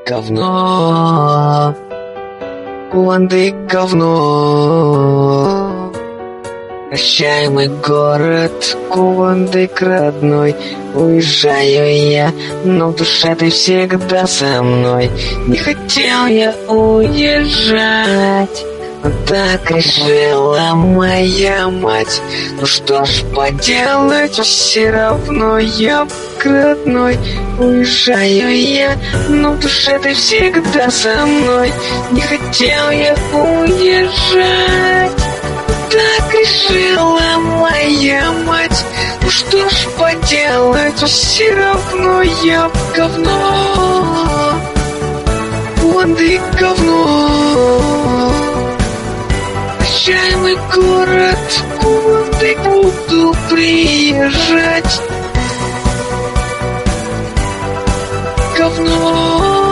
Говно, Кувандык говно. Прощай, мой город, Кувандык родной. Уезжаю я, но в душе ты всегда со мной. Не хотел я уезжать, но так решила моя мать. Ну что ж поделать, все равно я родной. Уезжаю я, но в душе ты всегда со мной. Не хотел я уезжать, так решила моя мать. Ну что ж поделать, все равно я говно. Кувандык говно. Прощай, мой город, Кувандык, буду приезжать. Говно.